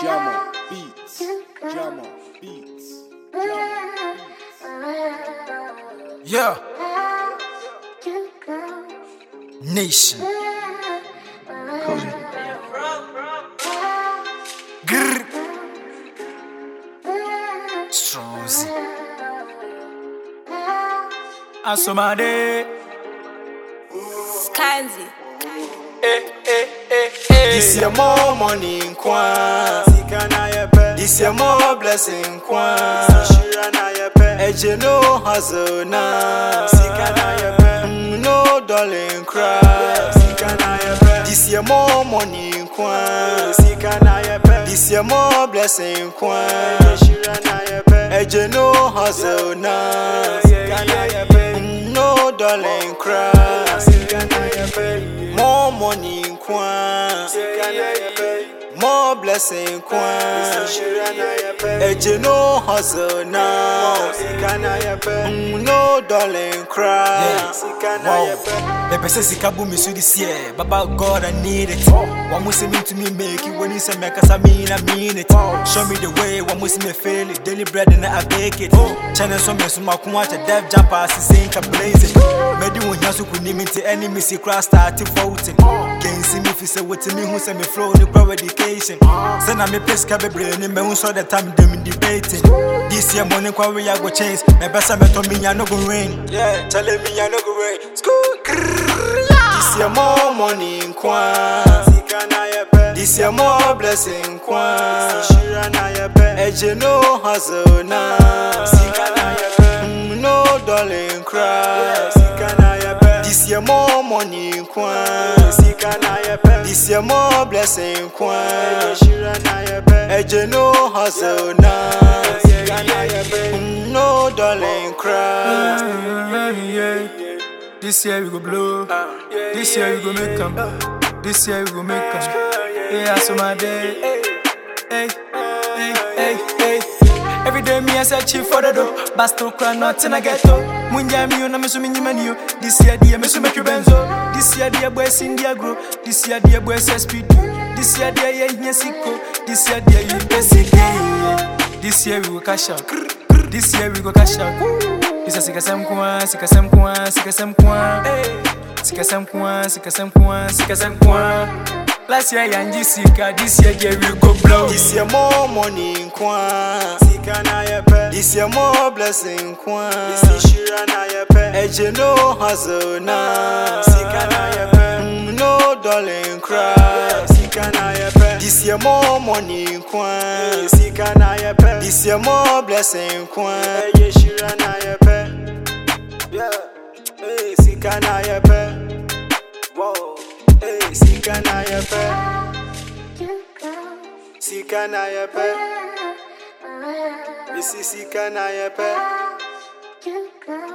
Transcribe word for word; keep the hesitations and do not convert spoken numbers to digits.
Jammer Beats, Jammer Beats, Jammer Beats. Yeah. Nation. Grr. Strongzy. Asomade. Skanzi. Eh, eh, eh, eh. This year more money in Kwan. This year more blessing Kwan. Eje no hustle na. No darling cry. This year more money in Kwan. This year more blessing Kwan. Eje no hustle na. No darling cry. More money in Kwan. More blessing Kwan. Eje no hustle now. No darling cry. Wow. Baby says he kabu me so this year. Baba God I need it. One must mean to me make it when you say make us I mean I mean it. Show me the way. One must me fail it. Daily bread and I bake it. Channel so me so ma kuwa cha dev jump as sing ka blazing. Medi won yasu kunimi to enemy see cross start voting. Can't see me fi say what me who say me flow the pro education. Send me place ka be brain me who saw the time them debating. This year money kwa we go change. Me best me to me ya no go rain. Yeah, tell me ya no go rain. This year more money in Kwan. This year more blessing Kwan. Eje no hustle na. No darling cry. This year more money in Kwan. This year more blessing Kwan. Eje no hustle na. No darling cry. This year we go blow. This year we go make them. This year we go make them. Yeah, so my day. Hey, hey, hey, hey. Every day me I search for the door. Basto cry nothing I get to. Munja mi una me so minyi mani yo. This year dia me so make you benzo. This year dia boy India grow. This year dia boy speed. This year dia ye nyesiko. This year dia you basic. This year we go cash out. This year we go cash out. Isa sika sem kwa, sika sem kwa, sika sem kwa. Sika sem kwa, sika sem kwa, sika sem kwa. Last year yanji sika, this year yeah we go blow. This year more money in Kwan. This year more blessing Kwan. Eje no hustle na. No darling cry. This year more money in Kwan. This year more blessing Kwan. Yeah, hey, sika na yepe. Wow, hey, sika na yepe. Sika na yepe. Missy sika na yepe.